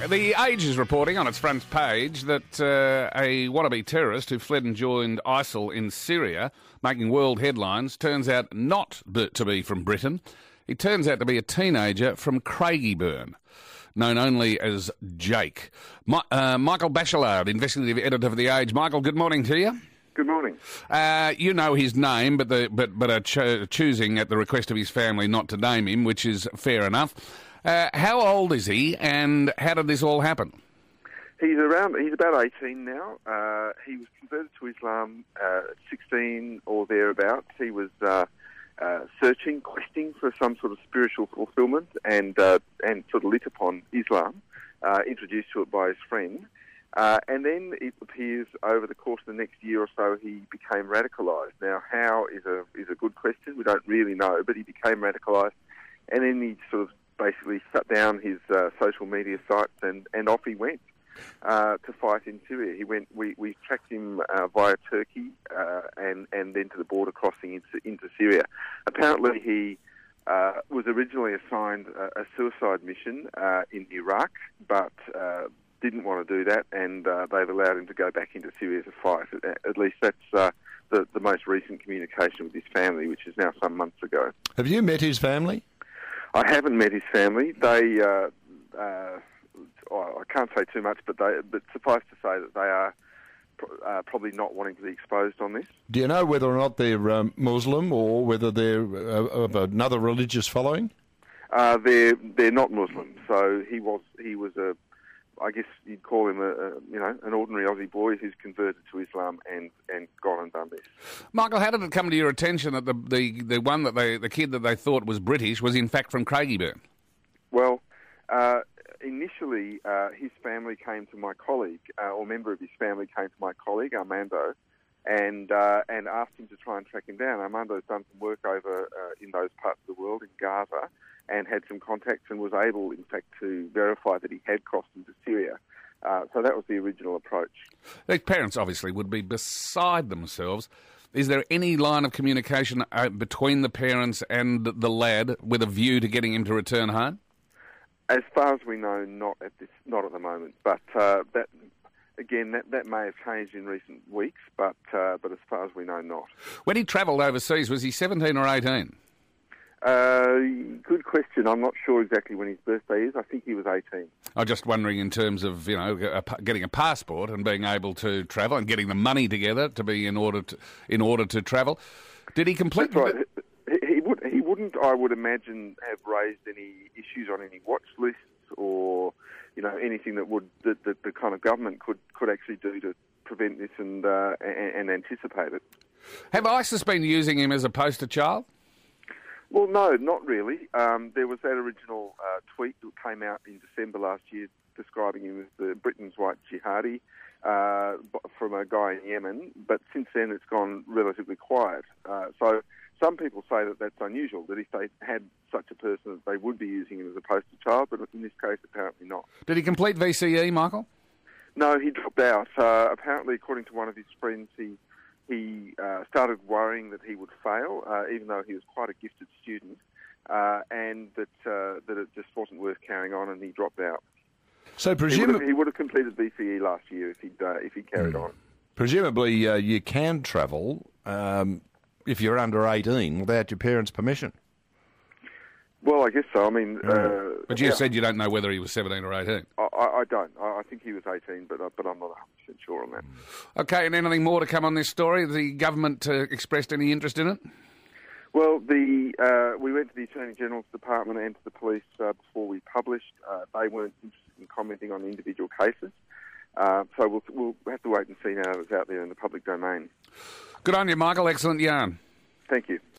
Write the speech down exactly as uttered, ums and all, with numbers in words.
The Age is reporting on its front page that uh, a wannabe terrorist who fled and joined ISIL in Syria, making world headlines, turns out not b- to be from Britain. He turns out to be a teenager from Craigieburn, known only as Jake. My, uh, Michael Bachelard, investigative editor of The Age. Michael, good morning to you. Good morning. Uh, you know his name, but the, but but are cho- choosing at the request of his family not to name him, which is fair enough. Uh, how old is he, and how did this all happen? He's around. He's about eighteen now. Uh, he was converted to Islam uh, at sixteen or thereabouts. He was uh, uh, searching, questing for some sort of spiritual fulfilment, and uh, and sort of lit upon Islam, uh, introduced to it by his friend. Uh, and then it appears over the course of the next year or so he became radicalised. Now, how is a is a good question. We don't really know, but he became radicalised, and then he sort of basically shut down his uh, social media sites and, and off he went uh, to fight in Syria. He went. We, we tracked him uh, via Turkey uh, and and then to the border crossing into, into Syria. Apparently, he uh, was originally assigned a, a suicide mission uh, in Iraq, but uh, didn't want to do that, and uh, they've allowed him to go back into Syria to fight. At, at least that's uh, the the most recent communication with his family, which is now some months ago. Have you met his family? I haven't met his family. They, uh, uh, oh, I can't say too much, but they, but suffice to say that they are uh, probably not wanting to be exposed on this. Do you know whether or not they're um, Muslim or whether they're uh, of another religious following? Uh, they're they're not Muslim. So he was he was a, I guess you'd call him a, a you know an ordinary Aussie boy who's converted to Islam and, and gone and done this. Michael, how did it come to your attention that the the, the one that they the kid that they thought was British was in fact from Craigieburn? Well, uh, initially uh, his family came to my colleague, uh, or a member of his family came to my colleague Armando, and uh, and asked him to try and track him down. Armando's done some work over uh, in those parts of the world in Gaza, and had some contacts and was able, in fact, to verify that he had crossed into Syria. Uh, so that was the original approach. These parents obviously would be beside themselves. Is there any line of communication uh, between the parents and the lad with a view to getting him to return home? As far as we know, not at this, not at the moment. But uh, that, again, that, that may have changed in recent weeks. But uh, but as far as we know, not. When he travelled overseas, was he seventeen or eighteen? Uh, good question. I'm not sure exactly when his birthday is. I think he was eighteen. I'm just wondering in terms of, you know, a, getting a passport and being able to travel and getting the money together to be in order to in order to travel. Did he complete? That's right. He, he would. He wouldn't. I would imagine have raised any issues on any watch lists or, you know, anything that would that, that the kind of government could, could actually do to prevent this and, uh, and and anticipate it. Have ISIS been using him as a poster child? Well, no, not really. Um, there was that original uh, tweet that came out in December last year describing him as the Britain's white jihadi uh, from a guy in Yemen, but since then it's gone relatively quiet. Uh, so some people say that that's unusual, that if they had such a person that they would be using him as a poster child, but in this case apparently not. Did he complete V C E, Michael? No, he dropped out. Uh, apparently, according to one of his friends, he... He uh, started worrying that he would fail, uh, even though he was quite a gifted student, uh, and that uh, that it just wasn't worth carrying on, and he dropped out. So presumably he would have completed V C E last year if he'd uh, if he carried mm. on. Presumably, uh, you can travel um, if you're under eighteen without your parents' permission. Well, I guess so. I mean, uh, but you yeah. said you don't know whether he was seventeen or eighteen. I, I, I don't. I, I think he was eighteen, but uh, but I'm not one hundred percent sure on that. Okay, and anything more to come on this story? The government uh, expressed any interest in it? Well, the uh, we went to the Attorney General's Department and to the police uh, before we published. Uh, they weren't interested in commenting on individual cases, uh, so we'll we'll have to wait and see now that it's out there in the public domain. Good on you, Michael. Excellent yarn. Thank you.